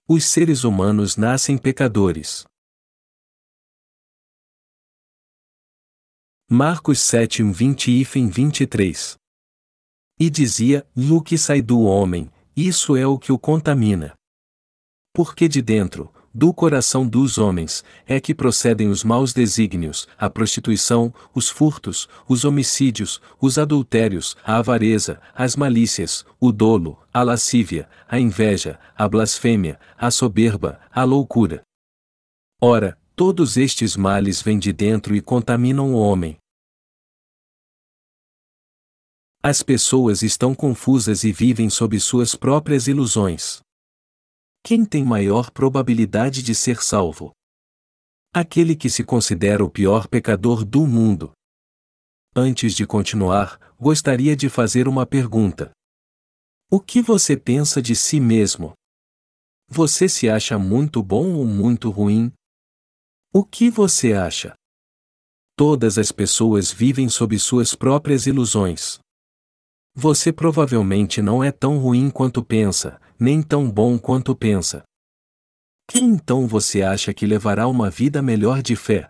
Os seres humanos nascem pecadores. Marcos 7:20-23. E dizia: o que sai do homem, isso é o que o contamina. Porque de dentro, do coração dos homens, é que procedem os maus desígnios, a prostituição, os furtos, os homicídios, os adultérios, a avareza, as malícias, o dolo, a lascívia, a inveja, a blasfêmia, a soberba, a loucura. Ora, todos estes males vêm de dentro e contaminam o homem. As pessoas estão confusas e vivem sob suas próprias ilusões. Quem tem maior probabilidade de ser salvo? Aquele que se considera o pior pecador do mundo. Antes de continuar, gostaria de fazer uma pergunta. O que você pensa de si mesmo? Você se acha muito bom ou muito ruim? O que você acha? Todas as pessoas vivem sob suas próprias ilusões. Você provavelmente não é tão ruim quanto pensa, nem tão bom quanto pensa. Quem então você acha que levará uma vida melhor de fé?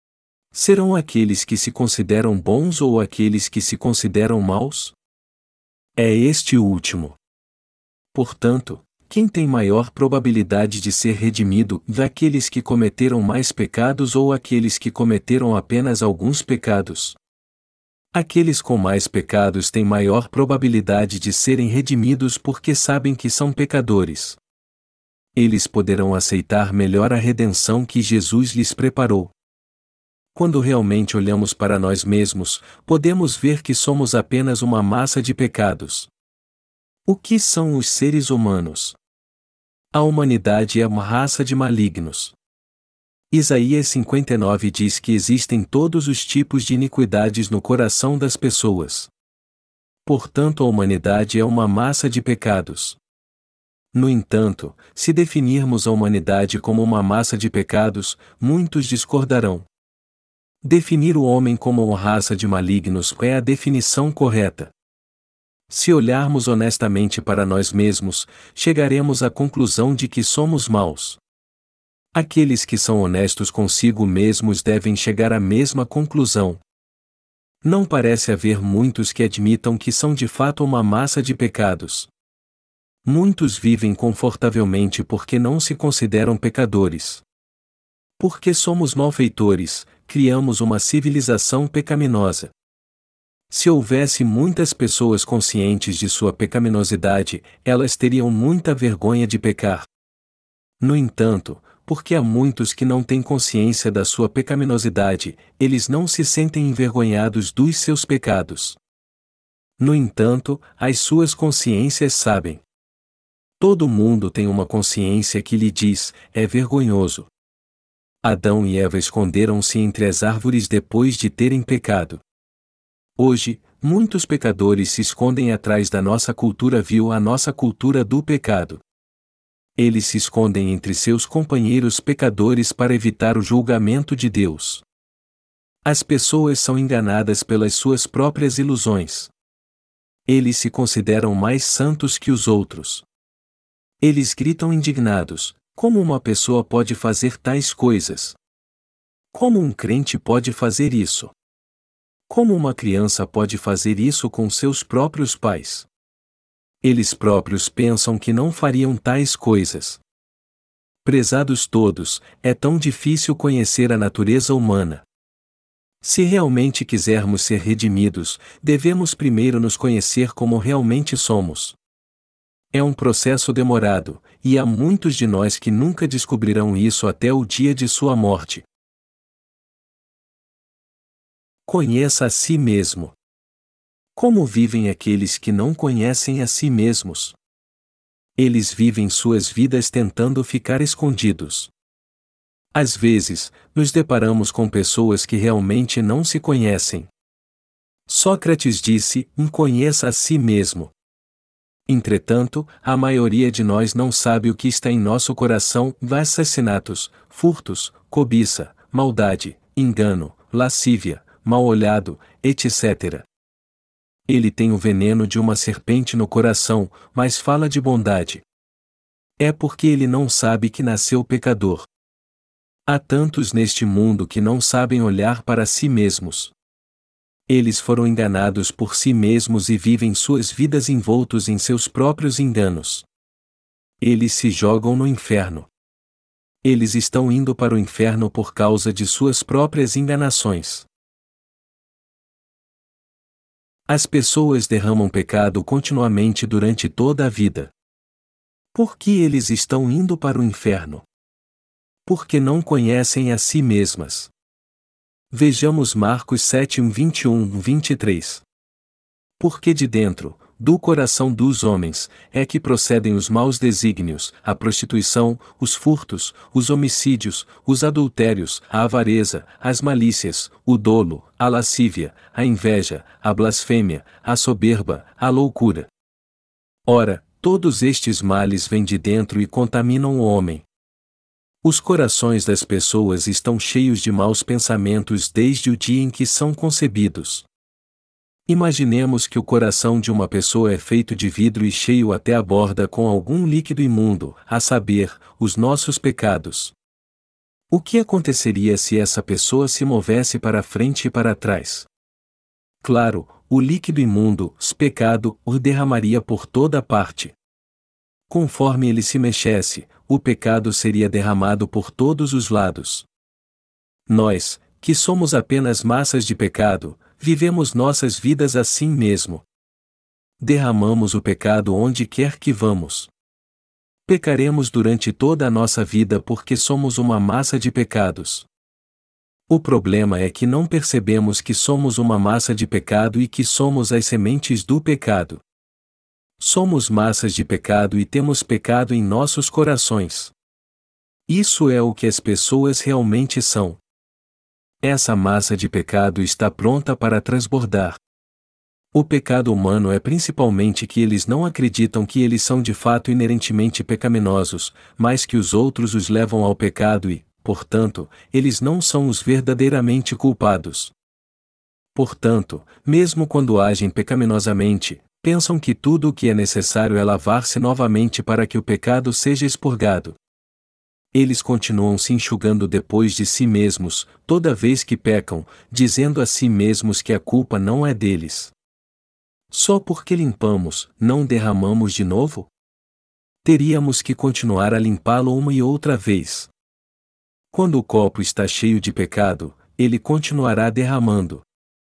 Serão aqueles que se consideram bons ou aqueles que se consideram maus? É este último. Portanto, quem tem maior probabilidade de ser redimido, daqueles que cometeram mais pecados ou aqueles que cometeram apenas alguns pecados? Aqueles com mais pecados têm maior probabilidade de serem redimidos porque sabem que são pecadores. Eles poderão aceitar melhor a redenção que Jesus lhes preparou. Quando realmente olhamos para nós mesmos, podemos ver que somos apenas uma massa de pecados. O que são os seres humanos? A humanidade é uma raça de malignos. Isaías 59 diz que existem todos os tipos de iniquidades no coração das pessoas. Portanto, a humanidade é uma massa de pecados. No entanto, se definirmos a humanidade como uma massa de pecados, muitos discordarão. Definir o homem como uma raça de malignos é a definição correta. Se olharmos honestamente para nós mesmos, chegaremos à conclusão de que somos maus. Aqueles que são honestos consigo mesmos devem chegar à mesma conclusão. Não parece haver muitos que admitam que são de fato uma massa de pecados. Muitos vivem confortavelmente porque não se consideram pecadores. Porque somos malfeitores, criamos uma civilização pecaminosa. Se houvesse muitas pessoas conscientes de sua pecaminosidade, elas teriam muita vergonha de pecar. No entanto, porque há muitos que não têm consciência da sua pecaminosidade, eles não se sentem envergonhados dos seus pecados. No entanto, as suas consciências sabem. Todo mundo tem uma consciência que lhe diz: é vergonhoso. Adão e Eva esconderam-se entre as árvores depois de terem pecado. Hoje, muitos pecadores se escondem atrás da nossa cultura vil, a nossa cultura do pecado. Eles se escondem entre seus companheiros pecadores para evitar o julgamento de Deus. As pessoas são enganadas pelas suas próprias ilusões. Eles se consideram mais santos que os outros. Eles gritam indignados: como uma pessoa pode fazer tais coisas? Como um crente pode fazer isso? Como uma criança pode fazer isso com seus próprios pais? Eles próprios pensam que não fariam tais coisas. Prezados todos, é tão difícil conhecer a natureza humana. Se realmente quisermos ser redimidos, devemos primeiro nos conhecer como realmente somos. É um processo demorado, e há muitos de nós que nunca descobrirão isso até o dia de sua morte. Conheça a si mesmo. Como vivem aqueles que não conhecem a si mesmos? Eles vivem suas vidas tentando ficar escondidos. Às vezes, nos deparamos com pessoas que realmente não se conhecem. Sócrates disse: conheça a si mesmo. Entretanto, a maioria de nós não sabe o que está em nosso coração: assassinatos, furtos, cobiça, maldade, engano, lascívia, mal-olhado, etc. Ele tem o veneno de uma serpente no coração, mas fala de bondade. É porque ele não sabe que nasceu pecador. Há tantos neste mundo que não sabem olhar para si mesmos. Eles foram enganados por si mesmos e vivem suas vidas envoltos em seus próprios enganos. Eles se jogam no inferno. Eles estão indo para o inferno por causa de suas próprias enganações. As pessoas derramam pecado continuamente durante toda a vida. Por que eles estão indo para o inferno? Porque não conhecem a si mesmas. Vejamos Marcos 7, 21-23. Porque de dentro, do coração dos homens, é que procedem os maus desígnios, a prostituição, os furtos, os homicídios, os adultérios, a avareza, as malícias, o dolo, a lascívia, a inveja, a blasfêmia, a soberba, a loucura. Ora, todos estes males vêm de dentro e contaminam o homem. Os corações das pessoas estão cheios de maus pensamentos desde o dia em que são concebidos. Imaginemos que o coração de uma pessoa é feito de vidro e cheio até a borda com algum líquido imundo, a saber, os nossos pecados. O que aconteceria se essa pessoa se movesse para frente e para trás? Claro, o líquido imundo, pecado, o derramaria por toda parte. Conforme ele se mexesse, o pecado seria derramado por todos os lados. Nós, que somos apenas massas de pecado, vivemos nossas vidas assim mesmo. Derramamos o pecado onde quer que vamos. Pecaremos durante toda a nossa vida porque somos uma massa de pecados. O problema é que não percebemos que somos uma massa de pecado e que somos as sementes do pecado. Somos massas de pecado e temos pecado em nossos corações. Isso é o que as pessoas realmente são. Essa massa de pecado está pronta para transbordar. O pecado humano é principalmente que eles não acreditam que eles são de fato inerentemente pecaminosos, mas que os outros os levam ao pecado e, portanto, eles não são os verdadeiramente culpados. Portanto, mesmo quando agem pecaminosamente, pensam que tudo o que é necessário é lavar-se novamente para que o pecado seja expurgado. Eles continuam se enxugando depois de si mesmos, toda vez que pecam, dizendo a si mesmos que a culpa não é deles. Só porque limpamos, não derramamos de novo? Teríamos que continuar a limpá-lo uma e outra vez. Quando o copo está cheio de pecado, ele continuará derramando.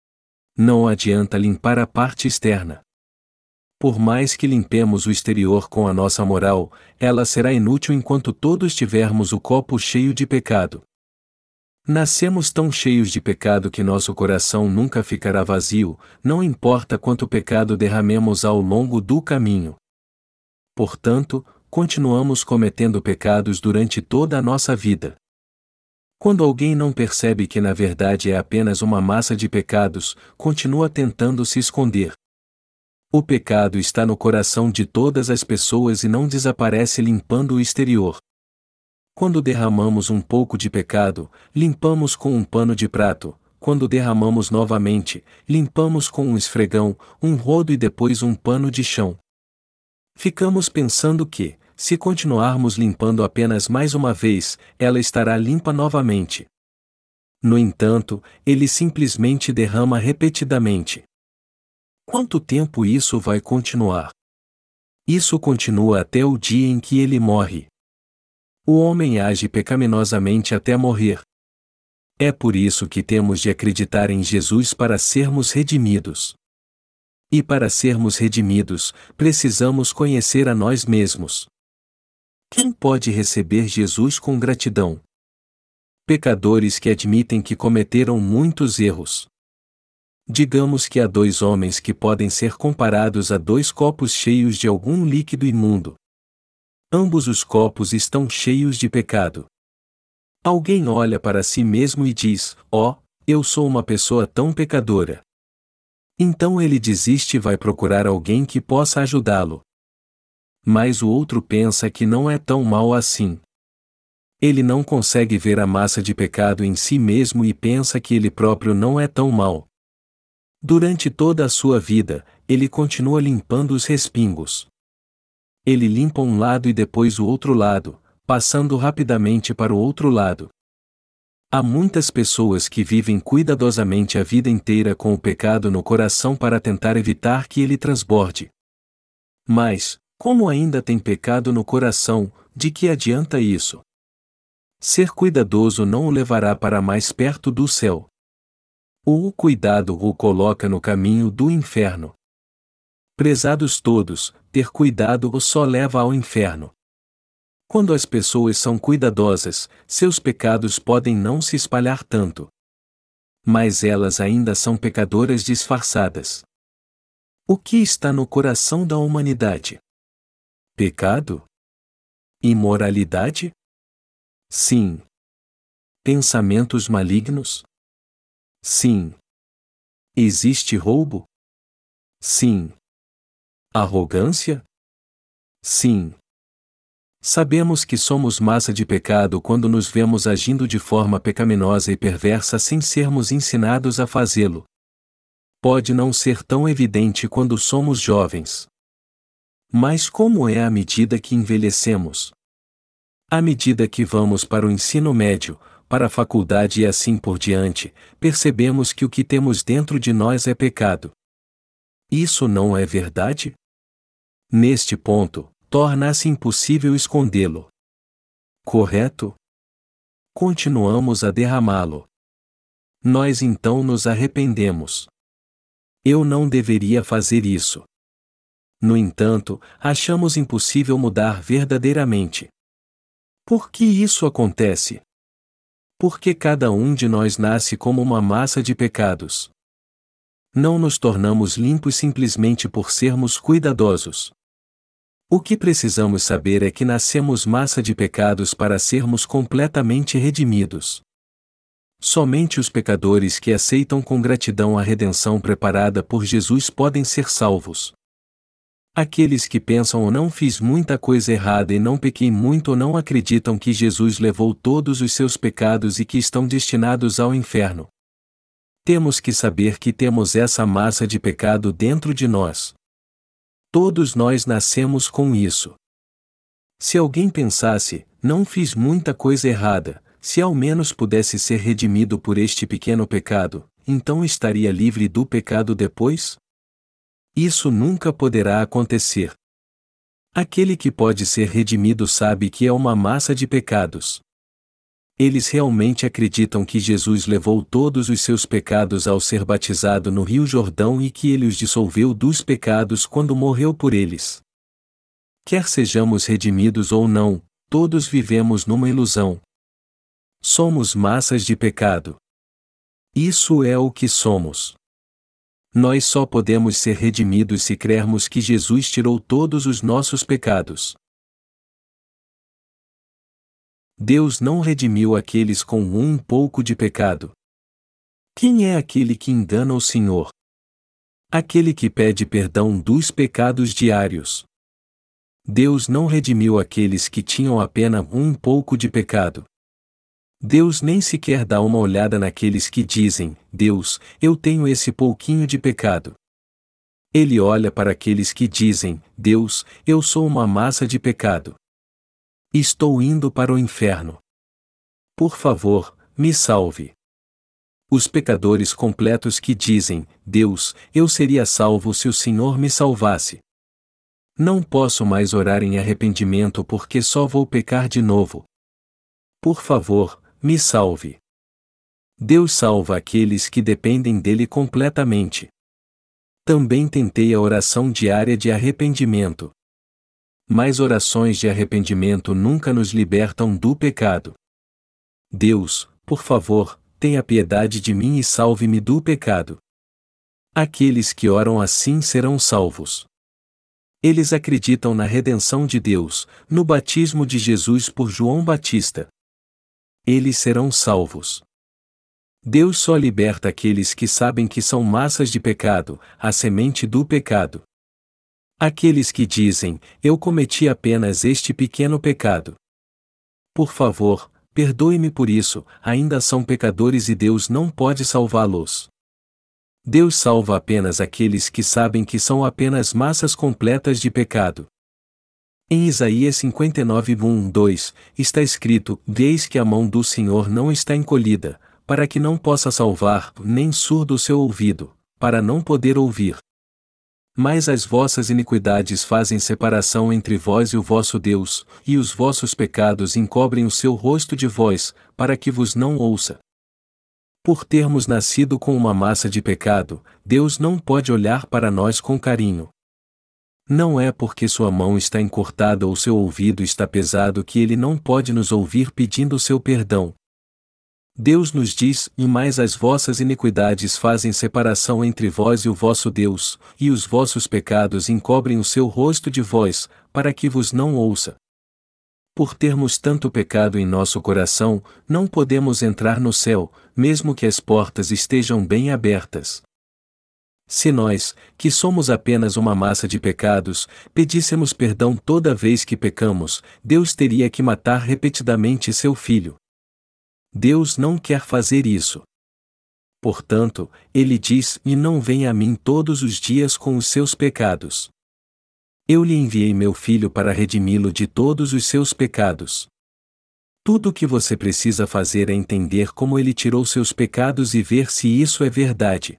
Não adianta limpar a parte externa. Por mais que limpemos o exterior com a nossa moral, ela será inútil enquanto todos tivermos o copo cheio de pecado. Nascemos tão cheios de pecado que nosso coração nunca ficará vazio, não importa quanto pecado derramemos ao longo do caminho. Portanto, continuamos cometendo pecados durante toda a nossa vida. Quando alguém não percebe que na verdade é apenas uma massa de pecados, continua tentando se esconder. O pecado está no coração de todas as pessoas e não desaparece limpando o exterior. Quando derramamos um pouco de pecado, limpamos com um pano de prato. Quando derramamos novamente, limpamos com um esfregão, um rodo e depois um pano de chão. Ficamos pensando que, se continuarmos limpando apenas mais uma vez, ela estará limpa novamente. No entanto, ele simplesmente derrama repetidamente. Quanto tempo isso vai continuar? Isso continua até o dia em que ele morre. O homem age pecaminosamente até morrer. É por isso que temos de acreditar em Jesus para sermos redimidos. E para sermos redimidos, precisamos conhecer a nós mesmos. Quem pode receber Jesus com gratidão? Pecadores que admitem que cometeram muitos erros. Digamos que há dois homens que podem ser comparados a dois copos cheios de algum líquido imundo. Ambos os copos estão cheios de pecado. Alguém olha para si mesmo e diz: "Oh, eu sou uma pessoa tão pecadora." Então ele desiste e vai procurar alguém que possa ajudá-lo. Mas o outro pensa que não é tão mal assim. Ele não consegue ver a massa de pecado em si mesmo e pensa que ele próprio não é tão mal. Durante toda a sua vida, ele continua limpando os respingos. Ele limpa um lado e depois o outro lado, passando rapidamente para o outro lado. Há muitas pessoas que vivem cuidadosamente a vida inteira com o pecado no coração para tentar evitar que ele transborde. Mas, como ainda tem pecado no coração, de que adianta isso? Ser cuidadoso não o levará para mais perto do céu. O cuidado o coloca no caminho do inferno. Prezados todos, ter cuidado o só leva ao inferno. Quando as pessoas são cuidadosas, seus pecados podem não se espalhar tanto. Mas elas ainda são pecadoras disfarçadas. O que está no coração da humanidade? Pecado? Imoralidade? Sim. Pensamentos malignos? Sim. Existe roubo? Sim. Arrogância? Sim. Sabemos que somos massa de pecado quando nos vemos agindo de forma pecaminosa e perversa sem sermos ensinados a fazê-lo. Pode não ser tão evidente quando somos jovens. Mas como é à medida que envelhecemos? À medida que vamos para o ensino médio, para a faculdade e assim por diante, percebemos que o que temos dentro de nós é pecado. Isso não é verdade? Neste ponto, torna-se impossível escondê-lo. Correto? Continuamos a derramá-lo. Nós então nos arrependemos. Eu não deveria fazer isso. No entanto, achamos impossível mudar verdadeiramente. Por que isso acontece? Porque cada um de nós nasce como uma massa de pecados. Não nos tornamos limpos simplesmente por sermos cuidadosos. O que precisamos saber é que nascemos massa de pecados para sermos completamente redimidos. Somente os pecadores que aceitam com gratidão a redenção preparada por Jesus podem ser salvos. Aqueles que pensam ou não fiz muita coisa errada e não pequei muito ou não acreditam que Jesus levou todos os seus pecados e que estão destinados ao inferno. Temos que saber que temos essa massa de pecado dentro de nós. Todos nós nascemos com isso. Se alguém pensasse, não fiz muita coisa errada, se ao menos pudesse ser redimido por este pequeno pecado, então estaria livre do pecado depois? Isso nunca poderá acontecer. Aquele que pode ser redimido sabe que é uma massa de pecados. Eles realmente acreditam que Jesus levou todos os seus pecados ao ser batizado no Rio Jordão e que ele os dissolveu dos pecados quando morreu por eles. Quer sejamos redimidos ou não, todos vivemos numa ilusão. Somos massas de pecado. Isso é o que somos. Nós só podemos ser redimidos se crermos que Jesus tirou todos os nossos pecados. Deus não redimiu aqueles com um pouco de pecado. Quem é aquele que engana o Senhor? Aquele que pede perdão dos pecados diários. Deus não redimiu aqueles que tinham apenas um pouco de pecado. Deus nem sequer dá uma olhada naqueles que dizem, Deus, eu tenho esse pouquinho de pecado. Ele olha para aqueles que dizem, Deus, eu sou uma massa de pecado. Estou indo para o inferno. Por favor, me salve. Os pecadores completos que dizem, Deus, eu seria salvo se o Senhor me salvasse. Não posso mais orar em arrependimento porque só vou pecar de novo. Por favor, me salve. Deus salva aqueles que dependem dele completamente. Também tentei a oração diária de arrependimento. Mas orações de arrependimento nunca nos libertam do pecado. Deus, por favor, tenha piedade de mim e salve-me do pecado. Aqueles que oram assim serão salvos. Eles acreditam na redenção de Deus, no batismo de Jesus por João Batista. Eles serão salvos. Deus só liberta aqueles que sabem que são massas de pecado, a semente do pecado. Aqueles que dizem, eu cometi apenas este pequeno pecado. Por favor, perdoe-me por isso, ainda são pecadores e Deus não pode salvá-los. Deus salva apenas aqueles que sabem que são apenas massas completas de pecado. Em Isaías 59:1-2, está escrito: Eis que a mão do Senhor não está encolhida, para que não possa salvar, nem surdo o seu ouvido, para não poder ouvir. Mas as vossas iniquidades fazem separação entre vós e o vosso Deus, e os vossos pecados encobrem o seu rosto de vós, para que vos não ouça. Por termos nascido com uma massa de pecado, Deus não pode olhar para nós com carinho. Não é porque sua mão está encurtada ou seu ouvido está pesado que ele não pode nos ouvir pedindo o seu perdão. Deus nos diz: E mais as vossas iniquidades fazem separação entre vós e o vosso Deus, e os vossos pecados encobrem o seu rosto de vós, para que vos não ouça. Por termos tanto pecado em nosso coração, não podemos entrar no céu, mesmo que as portas estejam bem abertas. Se nós, que somos apenas uma massa de pecados, pedíssemos perdão toda vez que pecamos, Deus teria que matar repetidamente seu filho. Deus não quer fazer isso. Portanto, ele diz: E não venha a mim todos os dias com os seus pecados. Eu lhe enviei meu filho para redimi-lo de todos os seus pecados. Tudo o que você precisa fazer é entender como ele tirou seus pecados e ver se isso é verdade.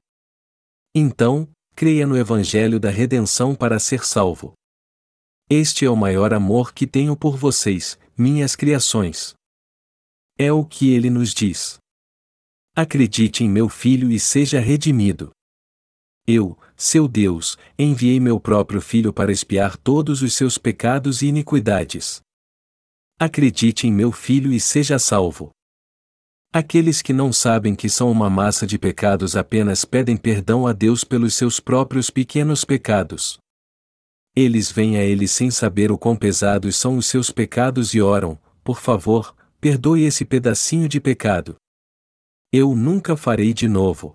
Então, creia no Evangelho da redenção para ser salvo. Este é o maior amor que tenho por vocês, minhas criações. É o que ele nos diz. Acredite em meu filho e seja redimido. Eu, seu Deus, enviei meu próprio filho para expiar todos os seus pecados e iniquidades. Acredite em meu filho e seja salvo. Aqueles que não sabem que são uma massa de pecados apenas pedem perdão a Deus pelos seus próprios pequenos pecados. Eles vêm a Ele sem saber o quão pesados são os seus pecados e oram: Por favor, perdoe esse pedacinho de pecado. Eu nunca farei de novo.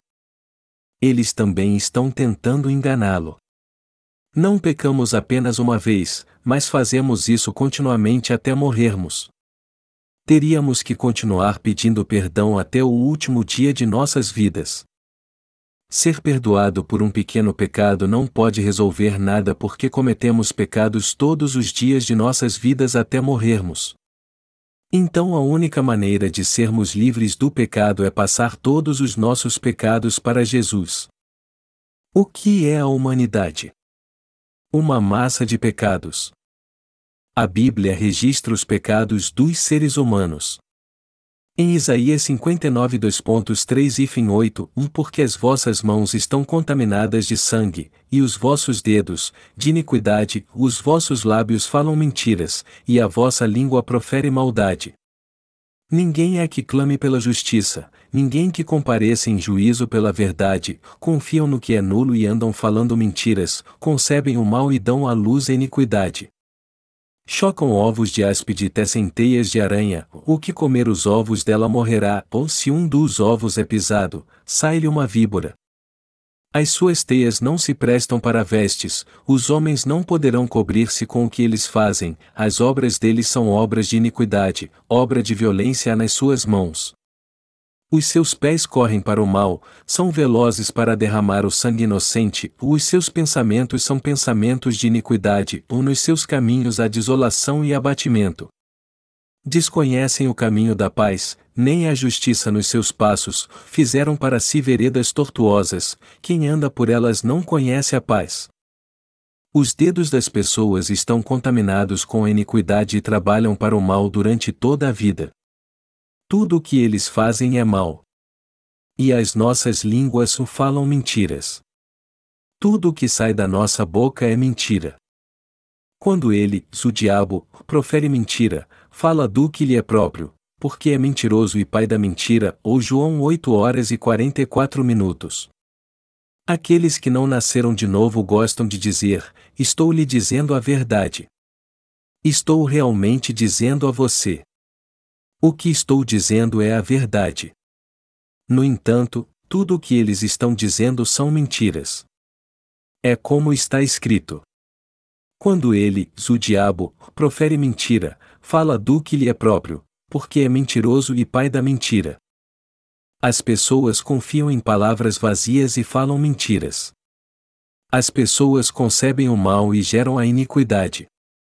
Eles também estão tentando enganá-lo. Não pecamos apenas uma vez, mas fazemos isso continuamente até morrermos. Teríamos que continuar pedindo perdão até o último dia de nossas vidas. Ser perdoado por um pequeno pecado não pode resolver nada porque cometemos pecados todos os dias de nossas vidas até morrermos. Então a única maneira de sermos livres do pecado é passar todos os nossos pecados para Jesus. O que é a humanidade? Uma massa de pecados. A Bíblia registra os pecados dos seres humanos. Em Isaías 59 2.3-8, Porque as vossas mãos estão contaminadas de sangue, e os vossos dedos, de iniquidade, os vossos lábios falam mentiras, e a vossa língua profere maldade. Ninguém é que clame pela justiça, ninguém que compareça em juízo pela verdade, confiam no que é nulo e andam falando mentiras, concebem o mal e dão à luz a iniquidade. Chocam ovos de áspide e tecem teias de aranha, o que comer os ovos dela morrerá, ou se um dos ovos é pisado, sai-lhe uma víbora. As suas teias não se prestam para vestes, os homens não poderão cobrir-se com o que eles fazem, as obras deles são obras de iniquidade, obra de violência há nas suas mãos. Os seus pés correm para o mal, são velozes para derramar o sangue inocente, os seus pensamentos são pensamentos de iniquidade, ou nos seus caminhos há desolação e abatimento. Desconhecem o caminho da paz, nem a justiça nos seus passos, fizeram para si veredas tortuosas, quem anda por elas não conhece a paz. Os dedos das pessoas estão contaminados com a iniquidade e trabalham para o mal durante toda a vida. Tudo o que eles fazem é mal. E as nossas línguas falam mentiras. Tudo o que sai da nossa boca é mentira. Quando ele, o diabo, profere mentira, fala do que lhe é próprio, porque é mentiroso e pai da mentira, ou João 8h44. Aqueles que não nasceram de novo gostam de dizer: estou lhe dizendo a verdade. Estou realmente dizendo a você. O que estou dizendo é a verdade. No entanto, tudo o que eles estão dizendo são mentiras. É como está escrito. Quando ele, o diabo, profere mentira, fala do que lhe é próprio, porque é mentiroso e pai da mentira. As pessoas confiam em palavras vazias e falam mentiras. As pessoas concebem o mal e geram a iniquidade.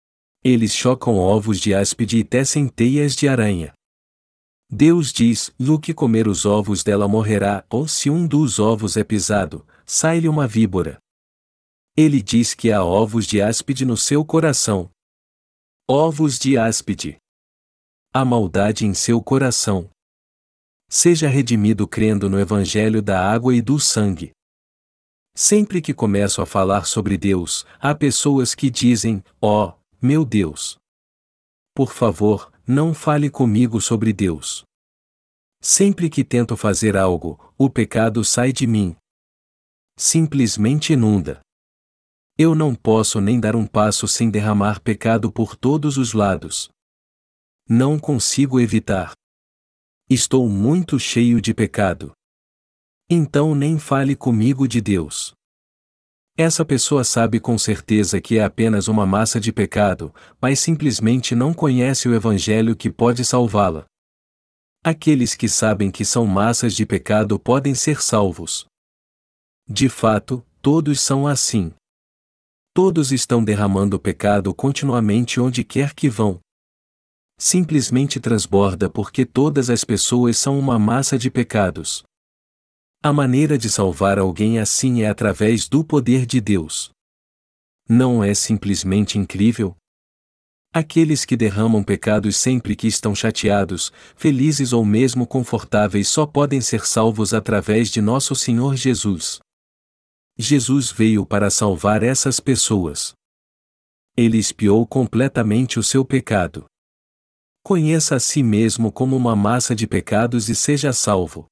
Eles chocam ovos de áspide e tecem teias de aranha. Deus diz: "No que comer os ovos dela morrerá", ou se um dos ovos é pisado, sai-lhe uma víbora. Ele diz que há ovos de áspide no seu coração. Ovos de áspide. Há maldade em seu coração. Seja redimido crendo no Evangelho da água e do sangue. Sempre que começo a falar sobre Deus, há pessoas que dizem: "Oh, meu Deus! Por favor, não fale comigo sobre Deus." Sempre que tento fazer algo, o pecado sai de mim. Simplesmente inunda. Eu não posso nem dar um passo sem derramar pecado por todos os lados. Não consigo evitar. Estou muito cheio de pecado. Então nem fale comigo de Deus. Essa pessoa sabe com certeza que é apenas uma massa de pecado, mas simplesmente não conhece o Evangelho que pode salvá-la. Aqueles que sabem que são massas de pecado podem ser salvos. De fato, todos são assim. Todos estão derramando pecado continuamente onde quer que vão. Simplesmente transborda porque todas as pessoas são uma massa de pecados. A maneira de salvar alguém assim é através do poder de Deus. Não é simplesmente incrível? Aqueles que derramam pecados sempre que estão chateados, felizes ou mesmo confortáveis só podem ser salvos através de nosso Senhor Jesus. Jesus veio para salvar essas pessoas. Ele expiou completamente o seu pecado. Conheça a si mesmo como uma massa de pecados e seja salvo.